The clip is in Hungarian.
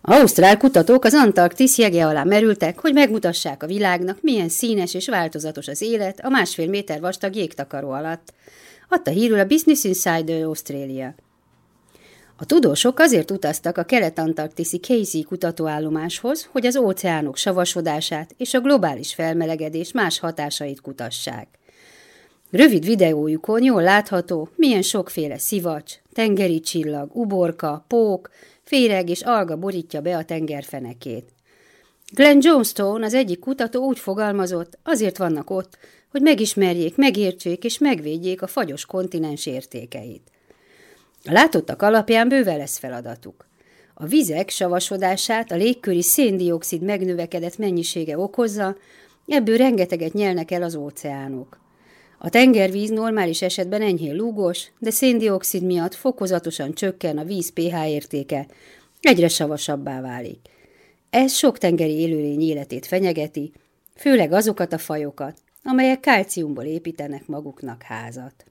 Ausztrál kutatók az Antarktisz jege alá merültek, hogy megmutassák a világnak, milyen színes és változatos az élet a 1,5 méter vastag jégtakaró alatt, adta hírül a Business Insider Australia. A tudósok azért utaztak a kelet-antarktiszi Casey kutatóállomáshoz, hogy az óceánok savasodását és a globális felmelegedés más hatásait kutassák. Rövid videójukon jól látható, milyen sokféle szivacs, tengeri csillag, uborka, pók, féreg és alga borítja be a tengerfenekét. Glenn Johnstone, az egyik kutató úgy fogalmazott, azért vannak ott, hogy megismerjék, megértsék és megvédjék a fagyos kontinens értékeit. A látottak alapján bőven lesz feladatuk. A vizek savasodását a légköri szén-dioxid megnövekedett mennyisége okozza, ebből rengeteget nyelnek el az óceánok. A tengervíz normális esetben enyhén lúgos, de szén-dioxid miatt fokozatosan csökken a víz pH értéke, egyre savasabbá válik. Ez sok tengeri élőlény életét fenyegeti, főleg azokat a fajokat, amelyek kálciumból építenek maguknak házat.